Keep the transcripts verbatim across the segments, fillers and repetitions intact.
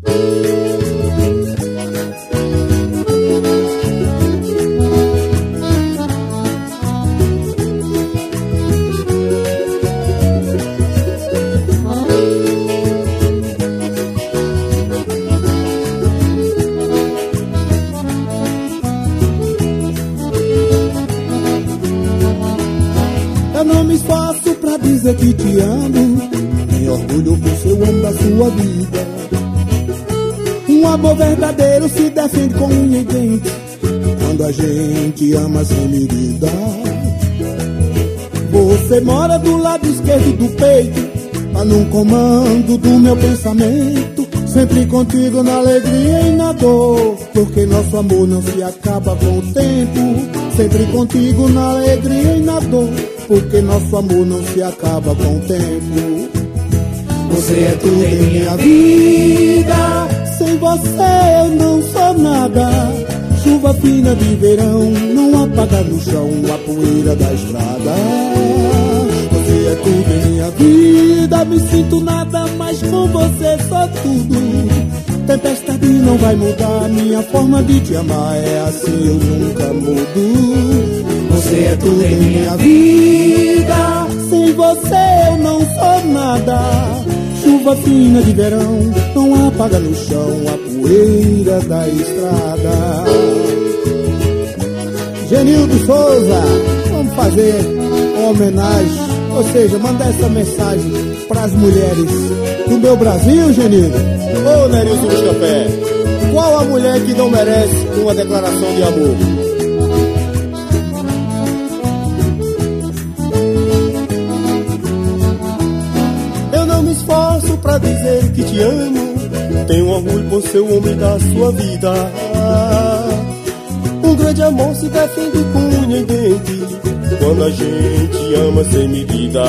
Eu não me esforço pra dizer que te amo, tenho orgulho por ser o homem da sua vida. Um amor verdadeiro se defende com unha e dente, quando a gente ama sem medida. Você mora do lado esquerdo do peito, tá no comando do meu pensamento, sempre contigo na alegria e na dor, porque nosso amor não se acaba com o tempo. Sempre contigo na alegria e na dor, porque nosso amor não se acaba com o tempo. Você é tudo em minha vida, sem você eu não sou nada. Chuva fina de verão não apaga no chão a poeira da estrada. Você é tudo em minha vida, me sinto nada, mas com você sou tudo. Tempestade não vai mudar, minha forma de te amar é assim, eu nunca mudo. Você é tudo em minha vida, sem você eu não sou nada. Chuva fina de verão não apaga no chão a poeira da estrada. Genildo Souza, vamos fazer uma homenagem, ou seja, mandar essa mensagem para as mulheres do meu Brasil, Genildo. Ô Nerilson Buscapé, qual a mulher que não merece uma declaração de amor? Eu não me esforço pra dizer que te amo, tenho orgulho por ser o homem da sua vida. Um grande amor se defende com unha e dente, quando a gente ama sem medida.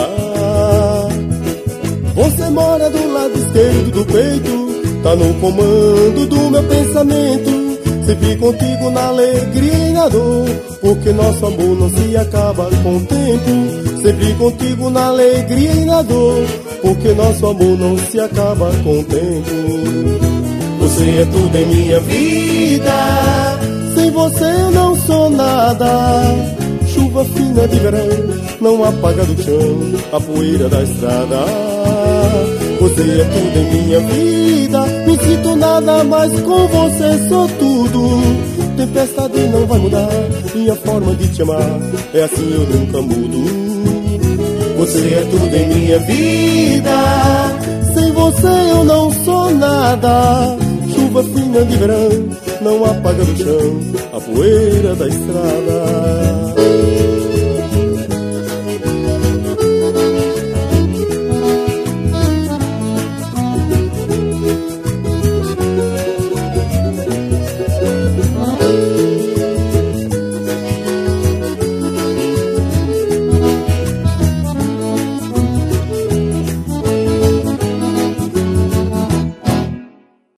Você mora do lado esquerdo do peito, tá no comando do meu pensamento, sempre contigo na alegria e na dor, porque nosso amor não se acaba com o tempo. Sempre contigo na alegria e na dor, porque nosso amor não se acaba com o tempo. Você é tudo em minha vida, sem você eu não sou nada. Chuva fina de verão não apaga do chão a poeira da estrada. Você é tudo em minha vida, me sinto nada, mas com você sou tudo. Tempestade não vai mudar, minha forma de te amar é assim, eu nunca mudo. Você é tudo em minha vida, sem você eu não sou nada. Chuva fina de verão não apaga do chão a poeira da estrada.